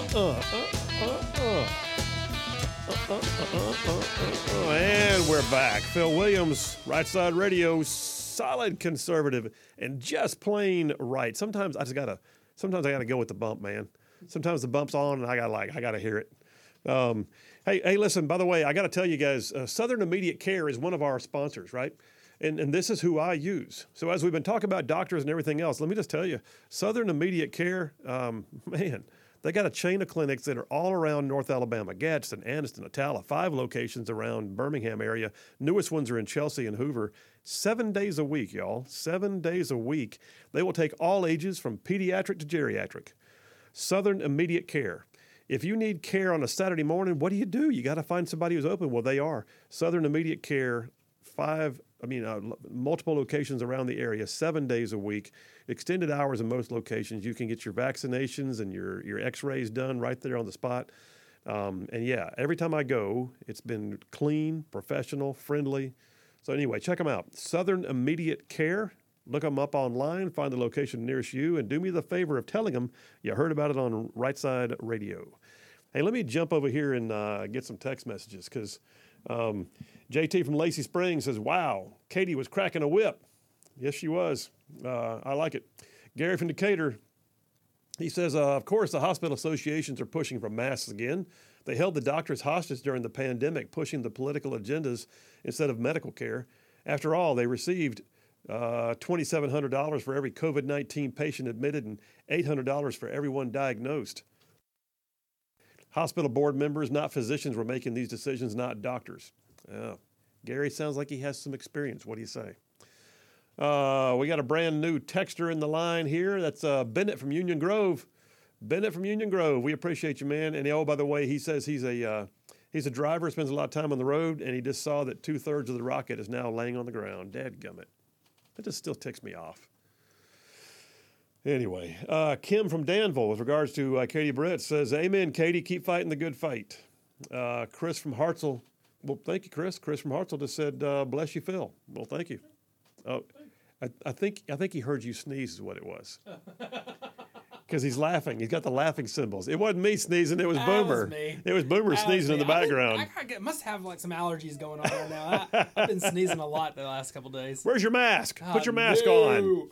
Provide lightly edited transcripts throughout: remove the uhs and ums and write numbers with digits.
And we're back. Phil Williams, Right Side Radio, solid conservative and just plain right. Sometimes I gotta go with the bump, man. Sometimes the bump's on and I gotta hear it. Hey, listen, by the way, I gotta tell you guys, Southern Immediate Care is one of our sponsors, right? And this is who I use. So as we've been talking about doctors and everything else, let me just tell you, Southern Immediate Care, man, they got a chain of clinics that are all around North Alabama, Gadsden, Anniston, Attala, 5 locations around Birmingham area. Newest ones are in Chelsea and Hoover. 7 days a week, y'all. 7 days a week. They will take all ages from pediatric to geriatric. Southern Immediate Care. If you need care on a Saturday morning, what do? You got to find somebody who's open. Well, they are. Southern Immediate Care, multiple locations around the area, 7 days a week, extended hours in most locations. You can get your vaccinations and your x-rays done right there on the spot. And yeah, every time I go, it's been clean, professional, friendly. So anyway, check them out. Southern Immediate Care. Look them up online, find the location nearest you, and do me the favor of telling them you heard about it on Right Side Radio. Hey, let me jump over here and get some text messages because JT from Lacey Springs says, wow, Katie was cracking a whip. Yes, she was. I like it. Gary from Decatur, he says, of course, the hospital associations are pushing for masks again. They held the doctors hostage during the pandemic, pushing the political agendas instead of medical care. After all, they received $2,700 for every COVID-19 patient admitted and $800 for everyone diagnosed. Hospital board members, not physicians, were making these decisions, not doctors. Gary sounds like he has some experience. What do you say? We got a brand new texter in the line here. That's Bennett from Union Grove. Bennett from Union Grove. We appreciate you, man. And by the way, he says he's a driver, spends a lot of time on the road, and he just saw that 2/3 of the rocket is now laying on the ground. Dadgummit. That just still ticks me off. Anyway, Kim from Danville, with regards to Katie Britt, says, amen, Katie, keep fighting the good fight. Chris from Hartselle, well, thank you, Chris. Chris from Hartselle just said, bless you, Phil. Well, thank you. I think he heard you sneeze is what it was. Because he's laughing. He's got the laughing symbols. It wasn't me sneezing. It was Boomer. Was me. It was Boomer sneezing in the background. I must have like some allergies going on right now. I've been sneezing a lot the last couple days. Where's your mask? Put your mask on.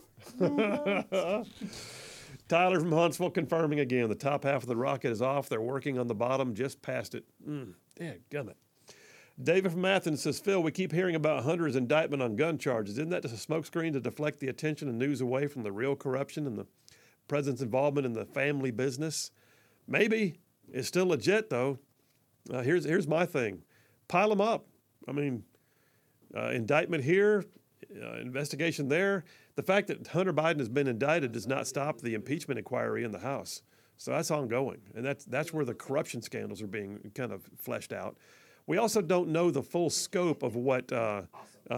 Tyler from Huntsville confirming again. The top half of the rocket is off. They're working on the bottom just past it. Dadgummit. David from Athens says, Phil, we keep hearing about Hunter's indictment on gun charges. Isn't that just a smokescreen to deflect the attention and news away from the real corruption and the president's involvement in the family business? Maybe. It's still legit, though. Here's my thing. Pile them up. I mean, indictment here, investigation there. The fact that Hunter Biden has been indicted does not stop the impeachment inquiry in the House. So that's ongoing. And that's where the corruption scandals are being kind of fleshed out. We also don't know the full scope of what the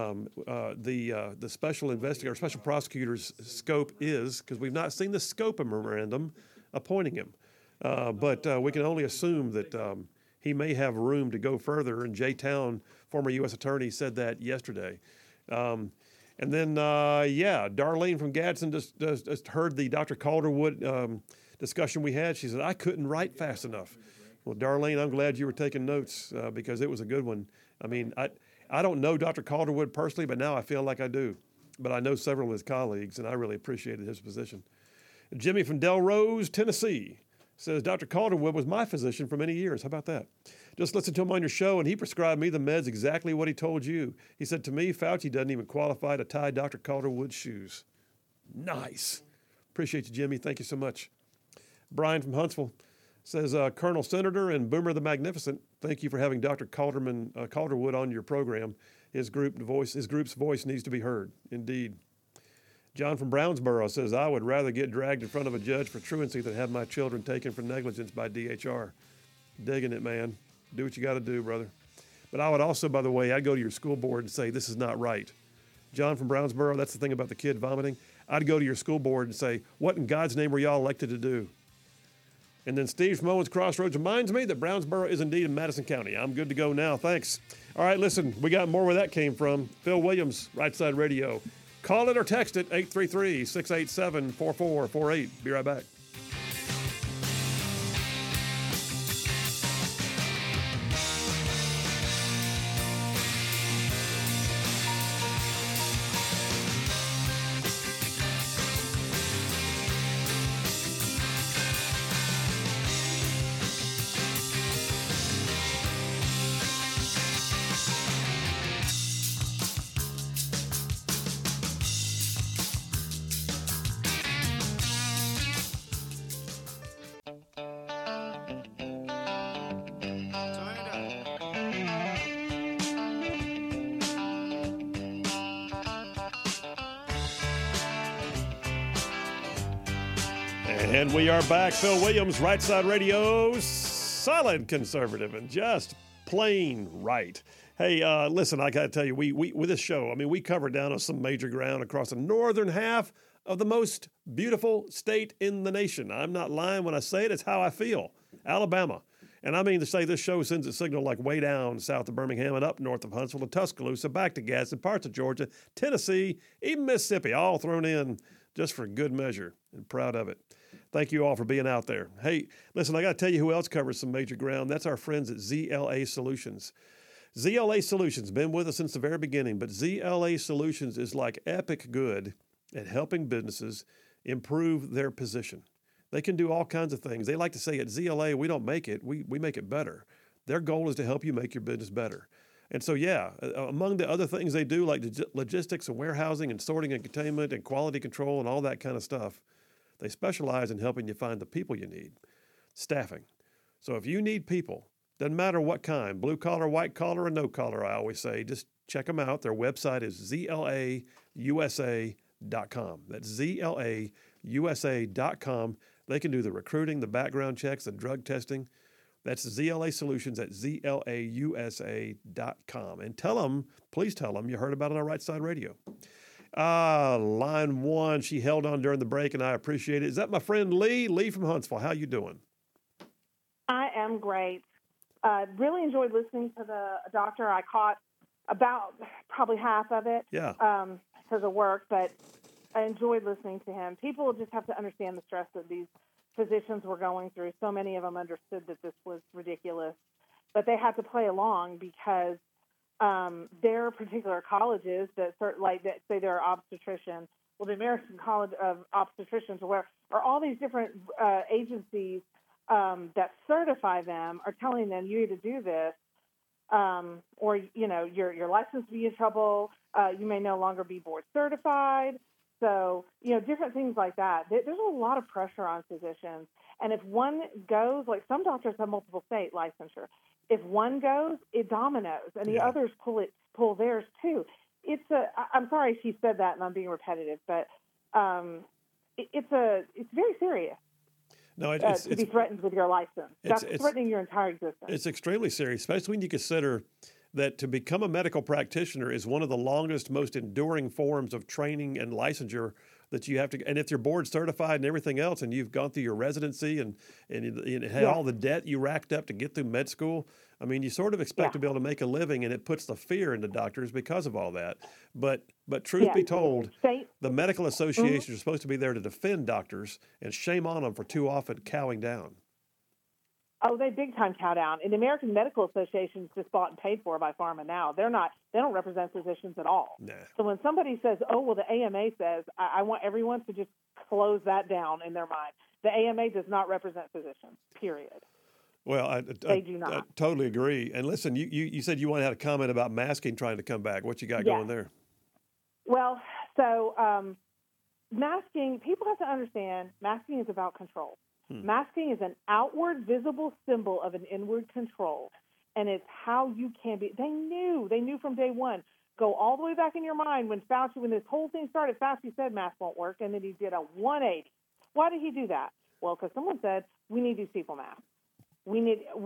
special investigator, special prosecutor's scope is, because we've not seen the scope of memorandum appointing him. But we can only assume that he may have room to go further. And Jay Town, former U.S. attorney, said that yesterday. And then, Darlene from Gadsden just heard the Dr. Calderwood discussion we had. She said, I couldn't write fast enough. Well, Darlene, I'm glad you were taking notes because it was a good one. I mean, I don't know Dr. Calderwood personally, but now I feel like I do. But I know several of his colleagues, and I really appreciated his position. Jimmy from Delrose, Tennessee, says, Dr. Calderwood was my physician for many years. How about that? Just listened to him on your show, and he prescribed me the meds exactly what he told you. He said to me, Fauci doesn't even qualify to tie Dr. Calderwood's shoes. Nice. Appreciate you, Jimmy. Thank you so much. Brian from Huntsville says, Colonel Senator and Boomer the Magnificent, thank you for having Dr. Calderwood on your program. His group's voice needs to be heard. Indeed. John from Brownsboro says, I would rather get dragged in front of a judge for truancy than have my children taken for negligence by DHR. Digging it, man. Do what you got to do, brother. But I would also, by the way, I'd go to your school board and say, this is not right. John from Brownsboro, that's the thing about the kid vomiting. I'd go to your school board and say, what in God's name were y'all elected to do? And then Steve from Owens Crossroads reminds me that Brownsboro is indeed in Madison County. I'm good to go now. Thanks. All right, listen, we got more where that came from. Phil Williams, Right Side Radio. Call it or text it, 833-687-4448. Be right back. And we are back. Phil Williams, Right Side Radio, solid conservative and just plain right. Hey, listen, I got to tell you, we with this show, I mean, we covered down on some major ground across the northern half of the most beautiful state in the nation. I'm not lying when I say it. It's how I feel. Alabama. And I mean to say this show sends a signal like way down south of Birmingham and up north of Huntsville to Tuscaloosa, back to Gadsden, parts of Georgia, Tennessee, even Mississippi, all thrown in just for good measure, and proud of it. Thank you all for being out there. Hey, listen, I got to tell you who else covers some major ground. That's our friends at ZLA Solutions. ZLA Solutions, been with us since the very beginning, but ZLA Solutions is like epic good at helping businesses improve their position. They can do all kinds of things. They like to say at ZLA, we don't make it, we make it better. Their goal is to help you make your business better. And so, yeah, among the other things they do, like logistics and warehousing and sorting and containment and quality control and all that kind of stuff, they specialize in helping you find the people you need. Staffing. So if you need people, doesn't matter what kind, blue collar, white collar, or no collar, I always say, just check them out. Their website is zlausa.com. That's zlausa.com. They can do the recruiting, the background checks, the drug testing. That's ZLA Solutions at zlausa.com. And please tell them you heard about it on Right Side Radio. Line one, she held on during the break, and I appreciate it. Is that my friend Lee? Lee from Huntsville. How you doing? I am great. Really enjoyed listening to the doctor. I caught about probably half of it because of work, but I enjoyed listening to him. People just have to understand the stress that these physicians were going through. So many of them understood that this was ridiculous, but they had to play along because their particular colleges that say they're obstetricians. Well, the American College of Obstetricians are all these different agencies that certify them are telling them you need to do this, or your license will be in trouble. You may no longer be board certified. So different things like that. There's a lot of pressure on physicians, and if one goes, like some doctors have multiple state licensure. If one goes, it dominoes, and the others pull theirs too. I'm sorry she said that, and I'm being repetitive, but it's very serious. No, to be threatened with your license. That's threatening your entire existence. It's extremely serious, especially when you consider that to become a medical practitioner is one of the longest, most enduring forms of training and licensure that you have to. And if you're board certified and everything else, and you've gone through your residency and had all the debt you racked up to get through med school, I mean, you sort of expect to be able to make a living, and it puts the fear into doctors because of all that. But truth be told, the medical associations are supposed to be there to defend doctors, and shame on them for too often cowing down. Oh, they big time cow down. And the American Medical Association is just bought and paid for by pharma now. They don't represent physicians at all. Nah. So when somebody says, oh, well, the AMA says, I want everyone to just close that down in their mind. The AMA does not represent physicians, period. Well, they do not. I totally agree. And listen, you said you had a comment about masking trying to come back. What you got going there? Well, so masking, people have to understand, masking is about control. Masking is an outward visible symbol of an inward control, and it's how you can be. They knew from day one. Go all the way back in your mind when this whole thing started, Fauci said masks won't work, and then he did a 180. Why did he do that? Well, because someone said, we need these people masks. We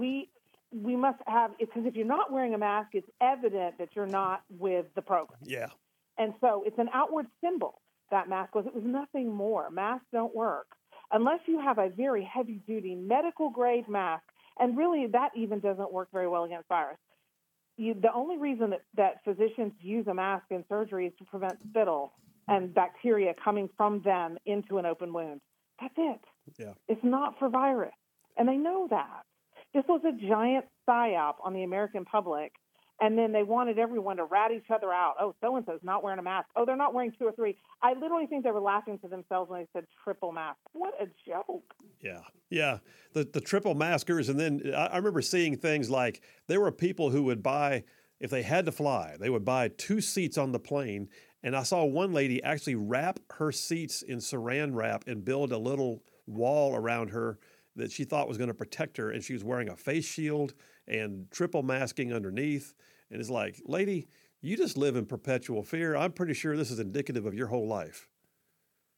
must have, because if you're not wearing a mask, it's evident that you're not with the program. Yeah. And so it's an outward symbol, that mask was. It was nothing more. Masks don't work unless you have a very heavy-duty medical-grade mask, and really that even doesn't work very well against virus. The only reason that physicians use a mask in surgery is to prevent spittle and bacteria coming from them into an open wound. That's it. Yeah. It's not for virus, and they know that. This was a giant psyop on the American public, and then they wanted everyone to rat each other out. Oh, so-and-so's not wearing a mask. Oh, they're not wearing 2 or 3. I literally think they were laughing to themselves when they said triple mask. What a joke. Yeah. The triple maskers. And then I remember seeing things like there were people who would buy, if they had to fly, they would buy 2 seats on the plane. And I saw one lady actually wrap her seats in saran wrap and build a little wall around her that she thought was going to protect her. And she was wearing a face shield and triple masking underneath. And it's like, lady, you just live in perpetual fear. I'm pretty sure this is indicative of your whole life.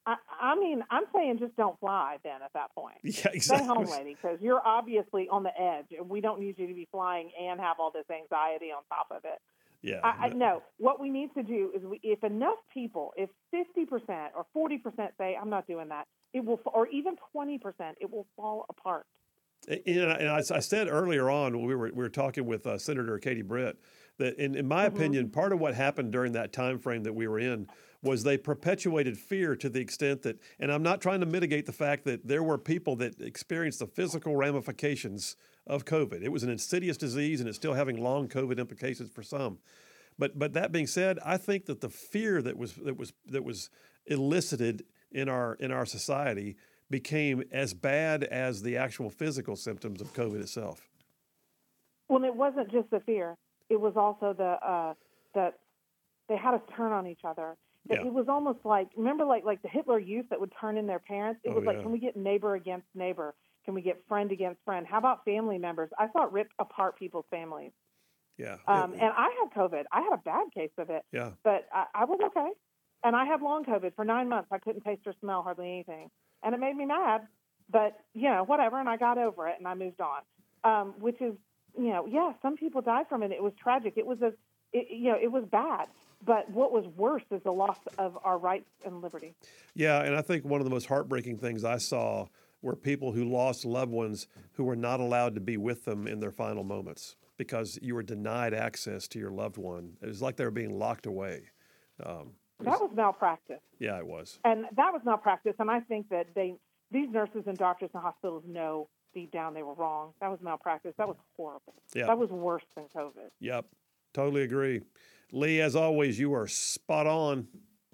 I mean, I'm saying just don't fly then at that point. Yeah, exactly. Stay home, lady, because you're obviously on the edge, and we don't need you to be flying and have all this anxiety on top of it. Yeah. I know. What we need to do is, if enough people, if 50% or 40% say, I'm not doing that, it will, or even 20%, it will fall apart. And I said earlier on, when we were talking with Senator Katie Britt, that in my opinion, part of what happened during that time frame that we were in was they perpetuated fear to the extent that, and I'm not trying to mitigate the fact that there were people that experienced the physical ramifications of COVID. It was an insidious disease, and it's still having long COVID implications for some. But that being said, I think that the fear that was elicited in our society became as bad as the actual physical symptoms of COVID itself. Well, it wasn't just the fear; it was also that they had us turn on each other. Yeah. It was almost like, remember, like the Hitler Youth that would turn in their parents. It was like, yeah. Can we get neighbor against neighbor? Can we get friend against friend? How about family members? I saw it rip apart people's families. Yeah. And I had COVID. I had a bad case of it. Yeah. But I was okay. And I had long COVID for 9 months. I couldn't taste or smell hardly anything. And it made me mad. But, whatever. And I got over it and I moved on. Which is, some people died from it. It was tragic. It was it was bad. But what was worse is the loss of our rights and liberty. Yeah, and I think one of the most heartbreaking things I saw were people who lost loved ones who were not allowed to be with them in their final moments because you were denied access to your loved one. It was like they were being locked away. That was malpractice. Yeah, it was. And that was malpractice. And I think that these nurses and doctors in hospitals know deep down they were wrong. That was malpractice. That was horrible. Yep. That was worse than COVID. Yep, totally agree. Lee, as always, you are spot on.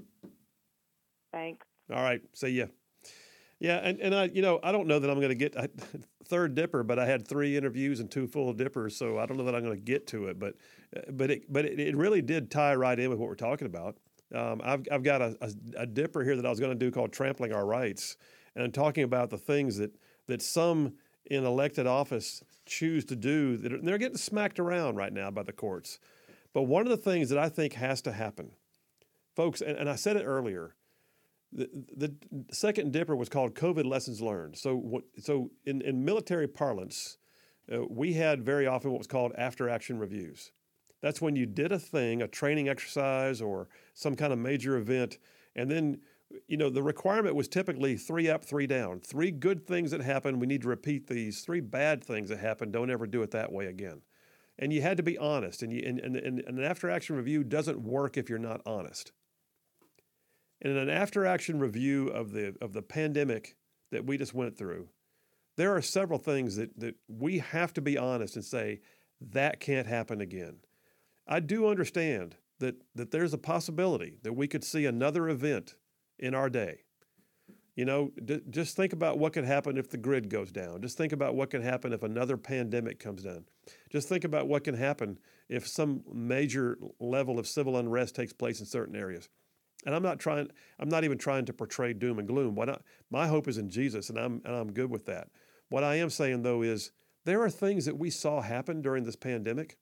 Thanks. All right, see ya. Yeah, and I don't know that I'm going to get a third dipper, but I had 3 interviews and 2 full dippers, so I don't know that I'm going to get to it. But it really did tie right in with what we're talking about. I've got a dipper here that I was going to do called Trampling Our Rights, and I'm talking about the things that some in elected office choose to do. They're getting smacked around right now by the courts. But one of the things that I think has to happen, folks, and I said it earlier, the second dipper was called COVID Lessons Learned. So in military parlance, we had very often what was called after-action reviews. That's when you did a thing, a training exercise or some kind of major event, and then the requirement was typically 3 up, 3 down. 3 good things that happened, we need to repeat these. 3 bad things that happened, don't ever do it that way again. And you had to be honest, and an after-action review doesn't work if you're not honest. And in an after-action review of the pandemic that we just went through, there are several things that we have to be honest and say, that can't happen again. I do understand that there's a possibility that we could see another event in our day. Just think about what could happen if the grid goes down. Just think about what can happen if another pandemic comes down. Just think about what can happen if some major level of civil unrest takes place in certain areas. And I'm not even trying to portray doom and gloom. My hope is in Jesus, and I'm good with that. What I am saying though is there are things that we saw happen during this pandemic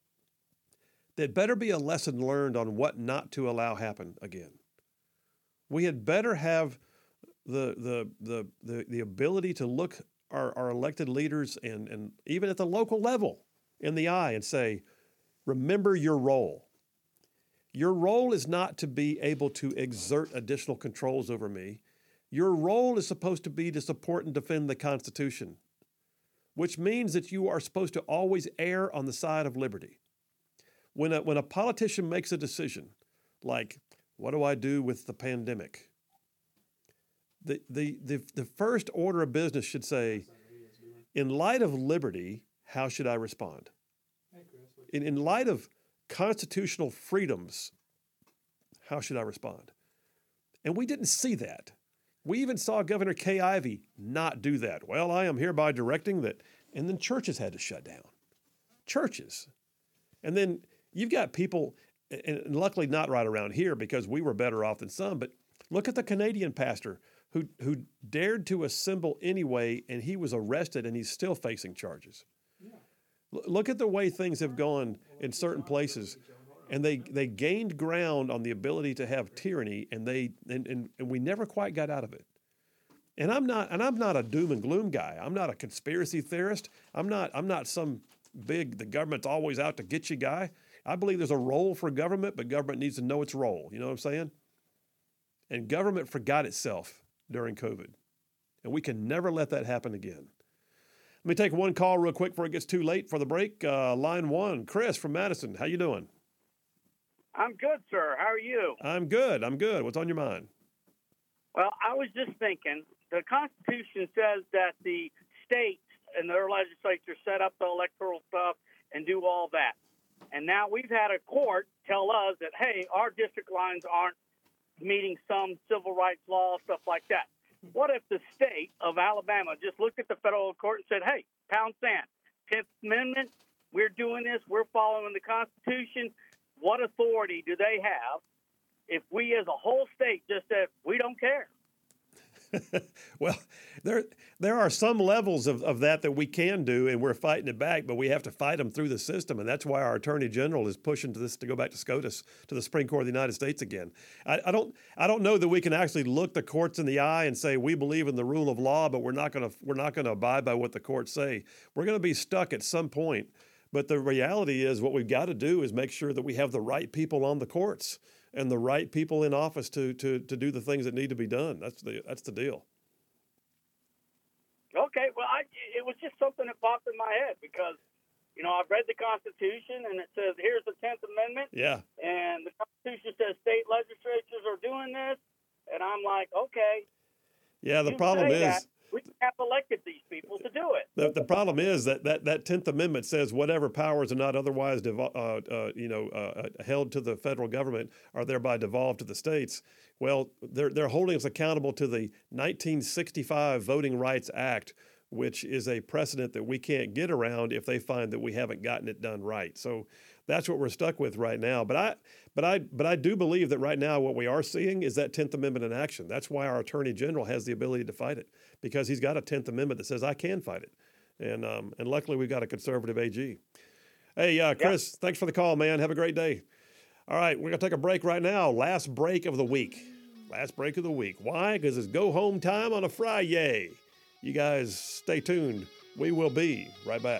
that better be a lesson learned on what not to allow happen again. We had better have the ability to look our elected leaders and even at the local level in the eye and say, remember your role. Your role is not to be able to exert additional controls over me. Your role is supposed to be to support and defend the Constitution, which means that you are supposed to always err on the side of liberty. When a politician makes a decision, like, what do I do with the pandemic? The first order of business should say, in light of liberty, how should I respond? In light of constitutional freedoms, how should I respond? And we didn't see that. We even saw Governor Kay Ivey not do that. Well, I am hereby directing that. And then churches had to shut down. Churches. And then you've got people, and luckily not right around here because we were better off than some, but look at the Canadian pastor who dared to assemble anyway, and he was arrested and he's still facing charges. Yeah. Look at the way things have gone in certain places. And they gained ground on the ability to have tyranny, and we never quite got out of it. And I'm not a doom and gloom guy. I'm not a conspiracy theorist. I'm not some big, the government's always out to get you guy. I believe there's a role for government, but government needs to know its role. You know what I'm saying? And government forgot itself during COVID. And we can never let that happen again. Let me take one call real quick before it gets too late for the break. Line 1, Chris from Madison. How you doing? I'm good, sir. How are you? I'm good. What's on your mind? Well, I was just thinking, the Constitution says that the states and their legislature set up the electoral stuff and do all that. And now we've had a court tell us that, hey, our district lines aren't meeting some civil rights law, stuff like that. What if the state of Alabama just looked at the federal court and said, hey, pound sand, 10th Amendment, we're doing this, we're following the Constitution. What authority do they have if we as a whole state just said, we don't care? Well, there are some levels of that we can do, and we're fighting it back, but we have to fight them through the system, and that's why our Attorney General is pushing to go back to SCOTUS, to the Supreme Court of the United States again. I don't know that we can actually look the courts in the eye and say we believe in the rule of law, but we're not going to abide by what the courts say. We're going to be stuck at some point, but the reality is what we've got to do is make sure that we have the right people on the courts and the right people in office to do the things that need to be done. That's the deal. Okay, well, it was just something that popped in my head because, I've read the Constitution and it says here's the 10th Amendment. Yeah. And the Constitution says state legislatures are doing this, and I'm like, okay. Yeah, the problem is we have elected these people to do it. The problem is that 10th Amendment says whatever powers are not otherwise held to the federal government are thereby devolved to the states. Well, they're holding us accountable to the 1965 Voting Rights Act, which is a precedent that we can't get around if they find that we haven't gotten it done right. So that's what we're stuck with right now. But I do believe that right now what we are seeing is that 10th Amendment in action. That's why our Attorney General has the ability to fight it, because he's got a 10th Amendment that says I can fight it. And luckily we've got a conservative AG. Hey, Chris, Thanks for the call, man. Have a great day. All right, we're going to take a break right now. Last break of the week. Why? Because it's go home time on a Friday. You guys stay tuned. We will be right back.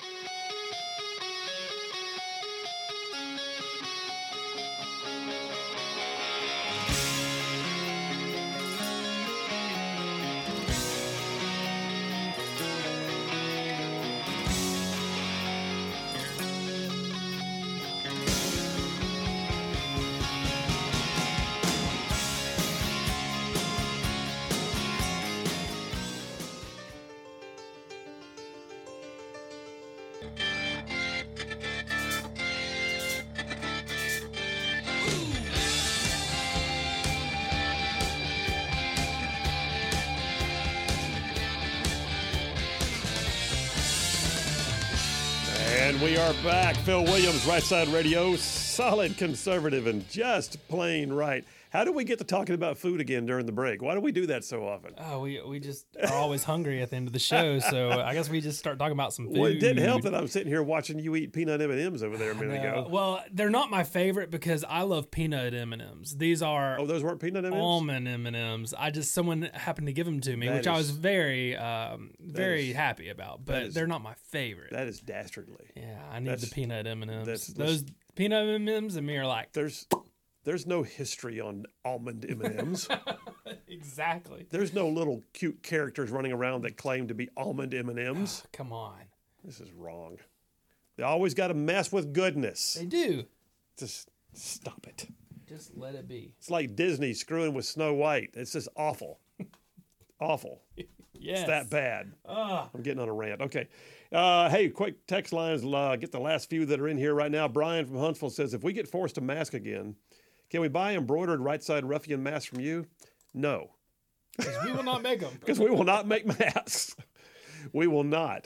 We are back. Phil Williams, Right Side Radio, solid conservative and just plain right. How do we get to talking about food again during the break? Why do we do that so often? Oh, we just are always hungry at the end of the show, so I guess we just start talking about some food. Well, it didn't help that I'm sitting here watching you eat peanut M&Ms over there a minute ago. Well, they're not my favorite because I love peanut M&Ms. These are those weren't peanut M&Ms? Almond M&Ms. Someone happened to give them to me, which I was very happy about, but they're not my favorite. That is dastardly. Yeah, I need the peanut M&Ms. Those peanut M&Ms and me are like... There's no history on almond M&Ms. Exactly. There's no little cute characters running around that claim to be almond M&Ms. Oh, come on. This is wrong. They always got to mess with goodness. They do. Just stop it. Just let it be. It's like Disney screwing with Snow White. It's just awful. Awful. Yes. It's that bad. I'm getting on a rant. Okay. Hey, quick text lines. Get the last few that are in here right now. Brian from Huntsville says, if we get forced to mask again, can we buy embroidered right side ruffian masks from you? No. Because we will not make them. Because we will not make masks. We will not.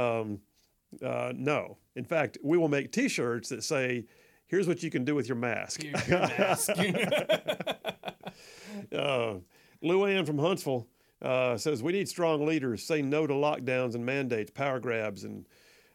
No. In fact, we will make T-shirts that say, here's what you can do with your mask. Your mask. Lou Ann from Huntsville says, we need strong leaders. Say no to lockdowns and mandates, power grabs, and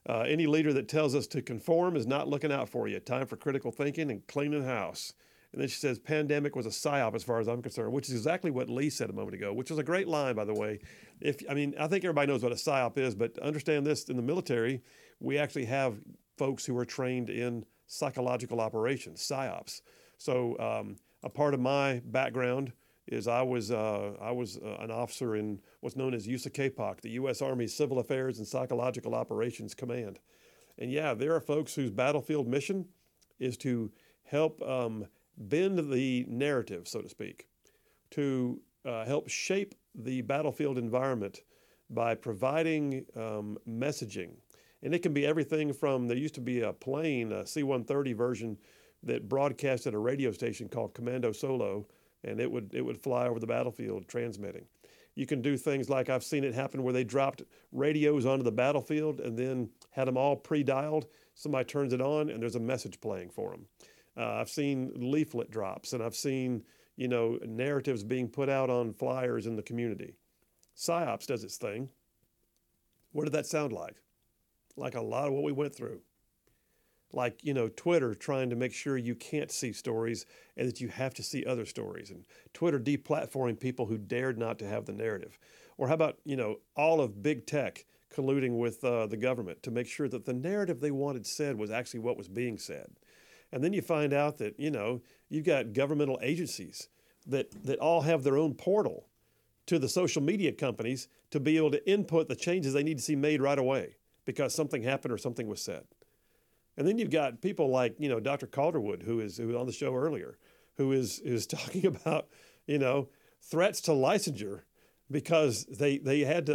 Any leader that tells us to conform is not looking out for you. Time for critical thinking and cleaning house. And then she says, pandemic was a psyop as far as I'm concerned, which is exactly what Lee said a moment ago, which was a great line, by the way. I think everybody knows what a psyop is, but understand this, in the military, we actually have folks who are trained in psychological operations, psyops. So a part of my background is I was an officer in what's known as USACAPOC, the U.S. Army Civil Affairs and Psychological Operations Command. And yeah, there are folks whose battlefield mission is to help bend the narrative, so to speak, to help shape the battlefield environment by providing messaging. And it can be everything from, there used to be a plane, a C-130 version, that broadcast at a radio station called Commando Solo, and it would fly over the battlefield transmitting. You can do things like, I've seen it happen where they dropped radios onto the battlefield and then had them all pre-dialed. Somebody turns it on and there's a message playing for them. I've seen leaflet drops, and I've seen, narratives being put out on flyers in the community. PsyOps does its thing. What did that sound like? Like a lot of what we went through. Like, Twitter trying to make sure you can't see stories and that you have to see other stories. And Twitter deplatforming people who dared not to have the narrative. Or how about, all of big tech colluding with the government to make sure that the narrative they wanted said was actually what was being said. And then you find out that, you've got governmental agencies that all have their own portal to the social media companies to be able to input the changes they need to see made right away because something happened or something was said. And then you've got people like, Dr. Calderwood, who was on the show earlier, who is talking about, threats to licensure because they had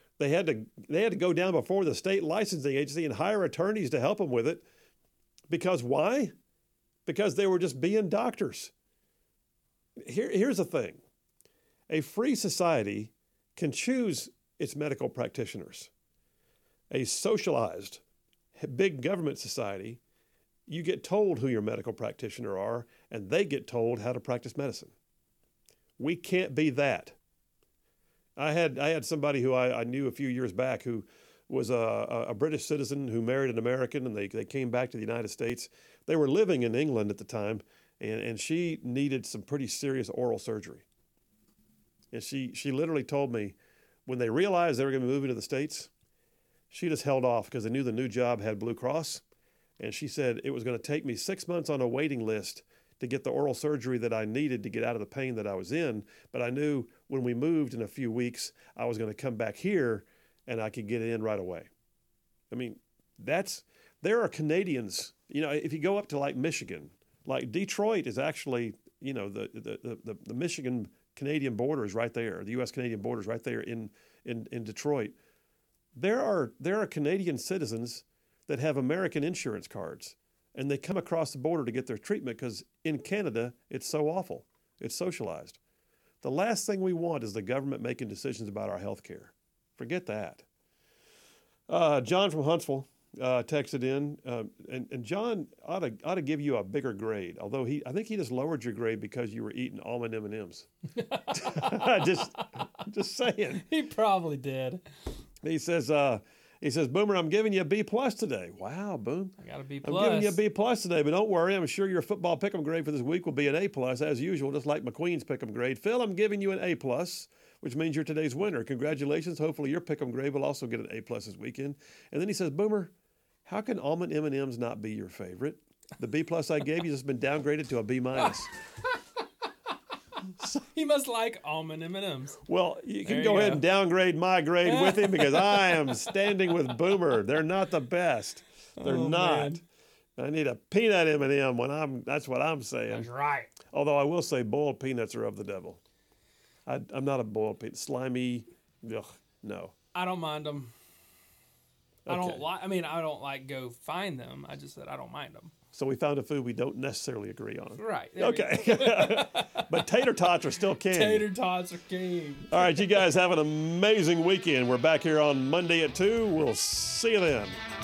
to go down before the state licensing agency and hire attorneys to help them with it. Because why? Because they were just being doctors. Here's the thing. A free society can choose its medical practitioners. A socialized, big government society, you get told who your medical practitioner are, and they get told how to practice medicine. We can't be that. I had somebody who I knew a few years back who was a British citizen who married an American, and they came back to the United States. They were living in England at the time, and she needed some pretty serious oral surgery. And she literally told me when they realized they were going to be moving to the States, she just held off because they knew the new job had Blue Cross. And she said it was going to take me 6 months on a waiting list to get the oral surgery that I needed to get out of the pain that I was in. But I knew when we moved in a few weeks, I was going to come back here and I could get it in right away. I mean, there are Canadians, if you go up to like Michigan, like Detroit is actually, the Michigan-Canadian border is right there. The U.S.-Canadian border is right there in Detroit. There are Canadian citizens that have American insurance cards, and they come across the border to get their treatment because in Canada, it's so awful. It's socialized. The last thing we want is the government making decisions about our health care. Forget that. John from Huntsville texted in, and John ought to give you a bigger grade, although I think he just lowered your grade because you were eating almond M&Ms. just saying. He probably did. He says, Boomer, I'm giving you a B+ today. Wow, Boom. I got a B+. I'm giving you a B+ today, but don't worry. I'm sure your football pick'em grade for this week will be an A+, as usual, just like McQueen's pick'em grade. Phil, I'm giving you an A+, which means you're today's winner. Congratulations. Hopefully your pick'em grade will also get an A+ this weekend. And then he says, Boomer, how can almond M&Ms not be your favorite? The B+ I gave you has been downgraded to a B-. He must like almond M&Ms. Well, you can go ahead and downgrade my grade with him because I am standing with Boomer. They're not the best. They're not. Man. I need a peanut M&M that's what I'm saying. That's right. Although I will say boiled peanuts are of the devil. I'm not a boiled peanut. Slimy, no. I don't mind them. Okay. I don't like go find them. I just said I don't mind them. So we found a food we don't necessarily agree on. Right. Okay. But tater tots are still king. Tater tots are king. All right, you guys have an amazing weekend. We're back here on Monday at 2. We'll see you then.